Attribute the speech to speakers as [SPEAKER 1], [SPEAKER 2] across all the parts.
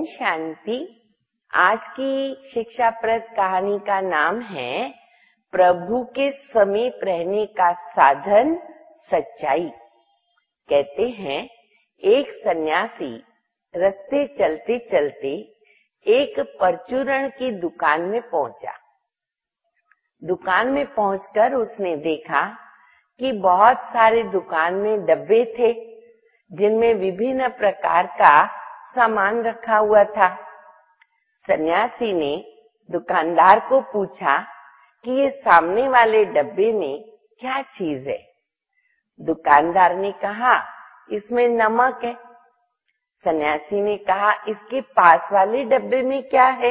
[SPEAKER 1] शांति। आज की शिक्षाप्रद कहानी का नाम है प्रभु के समीप रहने का साधन सच्चाई। कहते हैं एक सन्यासी रास्ते चलते चलते एक परचूरण की दुकान में पहुंचा। दुकान में पहुंचकर उसने देखा कि बहुत सारे दुकान में डब्बे थे जिनमें विभिन्न प्रकार का सामान रखा हुआ था। सन्यासी ने दुकानदार को पूछा कि ये सामने वाले डब्बे में क्या चीज है। दुकानदार ने कहा इसमें नमक है। सन्यासी ने कहा इसके पास वाले डब्बे में क्या है?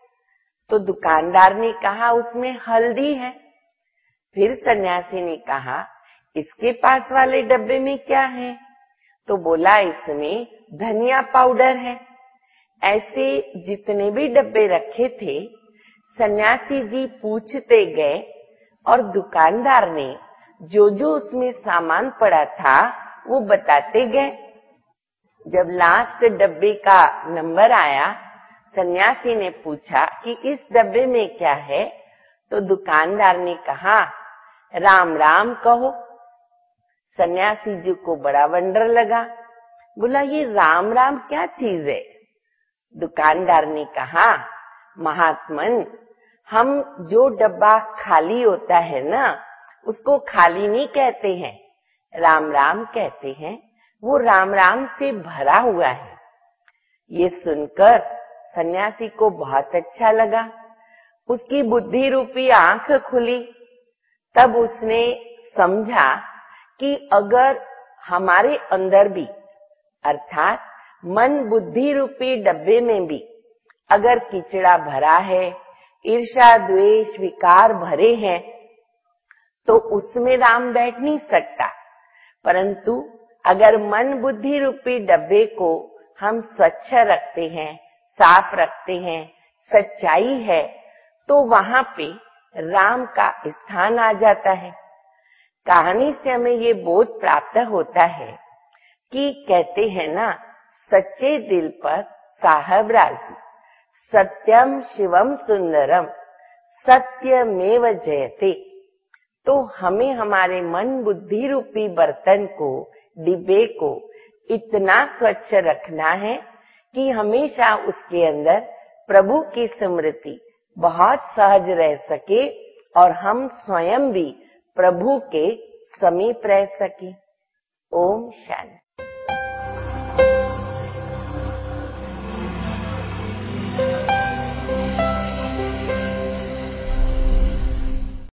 [SPEAKER 1] तो दुकानदार ने कहा उसमें हल्दी है। फिर सन्यासी ने कहा इसके पास वाले डब्बे में क्या है? तो बोला इसमें धनिया पाउडर है। ऐसे जितने भी डब्बे रखे थे सन्यासी जी पूछते गए और दुकानदार ने जो जो उसमें सामान पड़ा था वो बताते गए। जब लास्ट डब्बे का नंबर आया सन्यासी ने पूछा कि इस डब्बे में क्या है? तो दुकानदार ने कहा राम राम कहो। सन्यासी जी को बड़ा वंडर लगा। बोला ये राम राम क्या चीज है? दुकानदार ने कहा महात्मन, हम जो डब्बा खाली होता है ना उसको खाली नहीं कहते हैं, राम राम कहते हैं। वो राम राम से भरा हुआ है। ये सुनकर सन्यासी को बहुत अच्छा लगा। उसकी बुद्धि रूपी आंख खुली। तब उसने समझा कि अगर हमारे अंदर भी अर्थात मन बुद्धि रूपी डब्बे में भी अगर कीचड़ा भरा है, ईर्ष्या द्वेष विकार भरे हैं, तो उसमें राम बैठ नहीं सकता। परंतु अगर मन बुद्धि रूपी डब्बे को हम स्वच्छ रखते हैं, साफ रखते हैं, सच्चाई है, तो वहां पे राम का स्थान आ जाता है। कहानी से हमें ये बोध प्राप्त होता है कि कहते हैं ना सच्चे दिल पर साहब राजी, सत्यम शिवम सुंदरम सत्यमेव जयते। तो हमें हमारे मन बुद्धि रूपी बर्तन को, डिब्बे को इतना स्वच्छ रखना है कि हमेशा उसके अंदर प्रभु की स्मृति बहुत सहज रह सके और हम स्वयं भी प्रभु के समीप रह सके। ओम शांति।